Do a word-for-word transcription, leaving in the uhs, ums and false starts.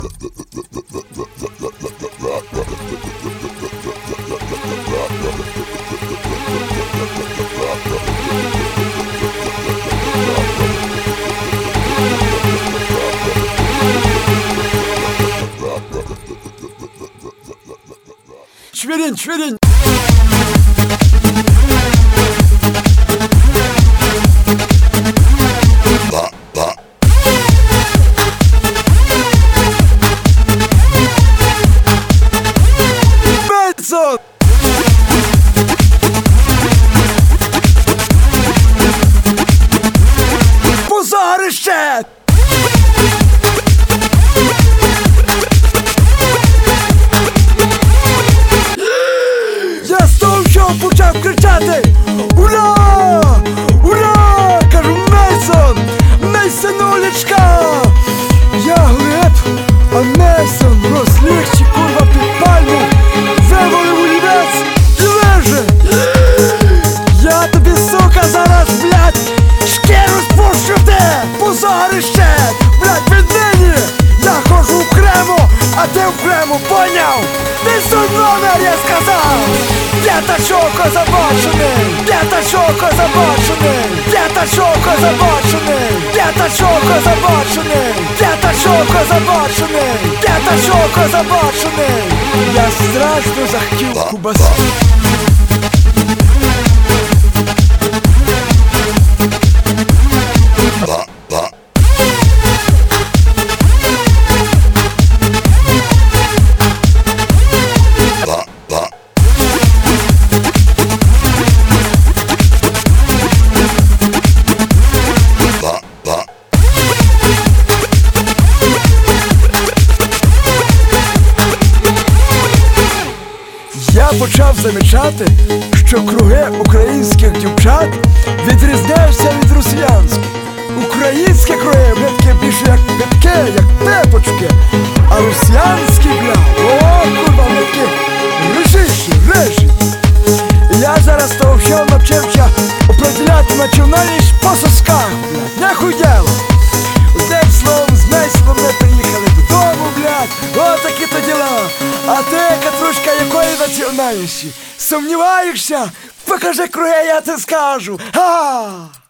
Çverin, çverin. Benson! Позорище! Я з того, що почав кричати: ура! Ура! Кажу: Мейсон! Мейсонулечка! Я Глеб, а Мейсон розлігчі, курва, під пальму, вивалив олівець і леже. Я тобі, сука, зараз, блядь, шкіру спущу в те позорище! Блядь, віднині я хожу окремо, а ти окремо, поняв? Несу номер, я сказав! П'ятачок озабочений! П'ятачок озабочений! П'ятачок озабочений! П'ятачок озабочений! П'ятачок озабочений! П'ятачок озабочений! Я страшно захотів кубасу. Я почав замічати, що круги українських дівчат відрізняються від росіянських. Українські круги, бля, таке більше як пятки, як пепочки, а росіянські, бля, о, курва, вони такі режищі, режі. І я зараз того всього навчився определяти національність по сосках, бля, нехуй діло. Одним словом, з Мейсоном ми приїхали додому, блядь, отакі то діла. А ти, Катрушка, якої національності? Сумніваєшся? Покажи круги, я це скажу. Ха!